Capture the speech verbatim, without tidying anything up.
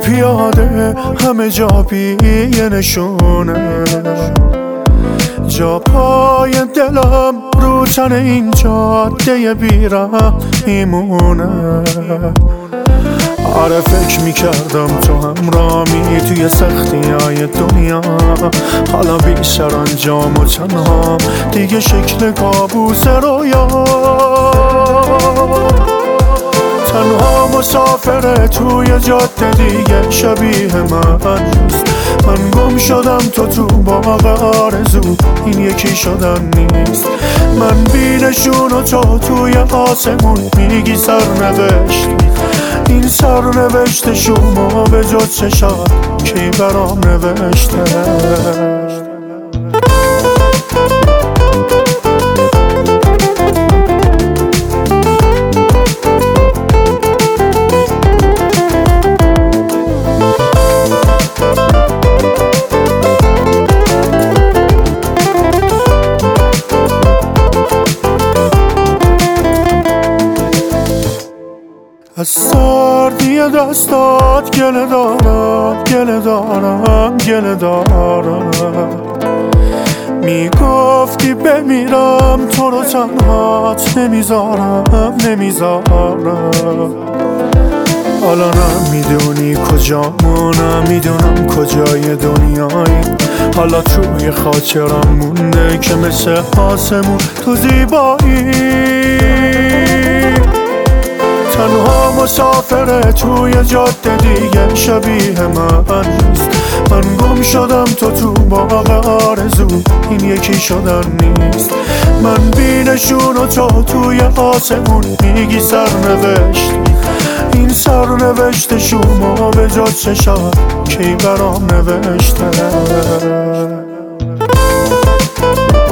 پیاده همه جا بی نشونه، جا پای دلم رو تن این جاده بیرم میمونه. آره فکر میکردم تو همرامی توی سختی های دنیا، حالا بی سرانجام و تنها دیگه شکل کابوس رویا. تنها مسافره توی جاده دیگه شبیه من نیست. من گم شدم تو تو باغ آرزو، این یکی شدن نیست. من بینشون و تو توی آسمون میگی سرنوشت، این سرنوشت شما به جز چشات کی برام نوشته. از سردی دستات گله دارم، گله دارم، گله دارم. میگفتی بمیرم تو رو تنهات نمیذارم، نمیذارم. حالا نمیدونی کجا مونم، میدونم کجای دنیایی. حالا توی خاطرم مونده که مثل آسمون تو زیبایی. تنها مسافره توی جاده دیگه شبیه من نیست. من گم شدم تو تو باغ آرزو، این یکی شدن نیست. من بینشون و تو توی آسمون میگی سرنوشت، این سرنوشت شما به جز چشات کی برام نوشته.